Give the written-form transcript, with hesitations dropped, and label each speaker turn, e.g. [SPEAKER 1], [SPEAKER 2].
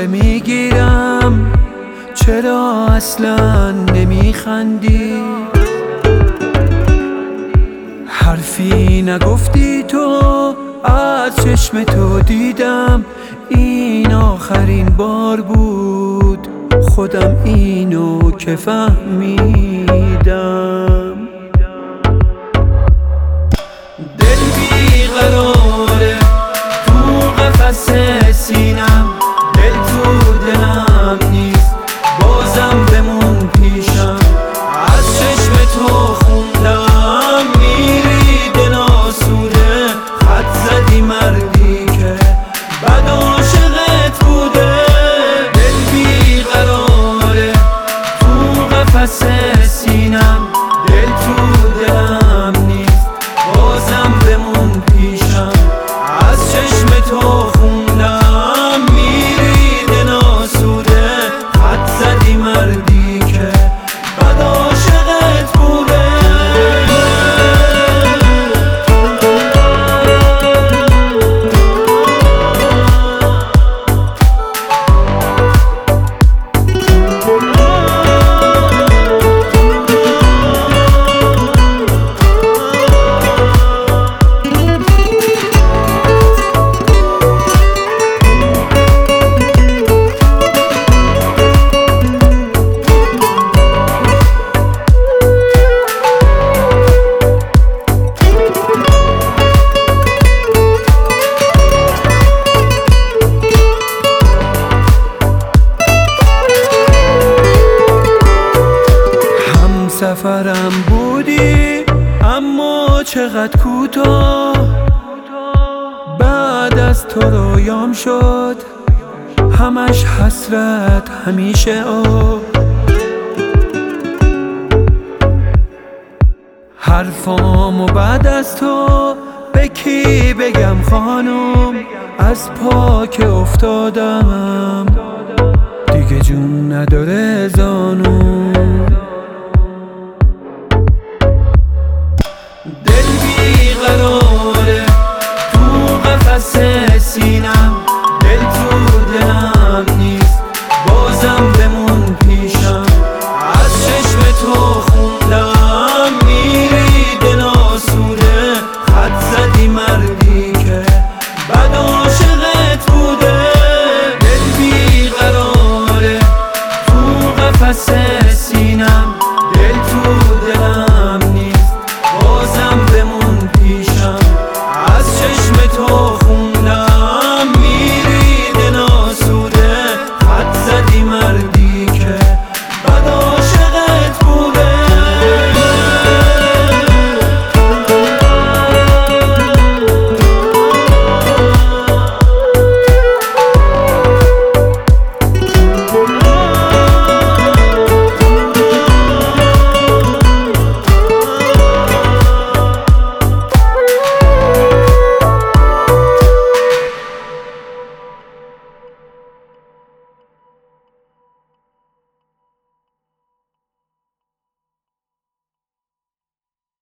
[SPEAKER 1] دوره میگیرم، چرا اصلا نمیخندی؟ حرفی نگفتی تو، از چشم تو دیدم این آخرین بار بود، خودم اینو که فهمیدم. دل بیقراره تو قفس سینم، دل تو دلم نیست بازم بمون پیشم، از چشم تو خوندم میری دل آسوده، خط زدی مردی که بد عاشقت بوده. دل بیقراره تو قفس سینم، دل تو دلم نیست بازم بمون پیشم، از چشم تو خوندم میری دل آسوده، خط زدی مردی که بد عاشقت بوده. سفرم بودی اما چقدر کوتاه، بعد از تو رویام شد همش حسرت همیشه حرفامو بعد از تو به کی بگم خانم، از پا که افتادم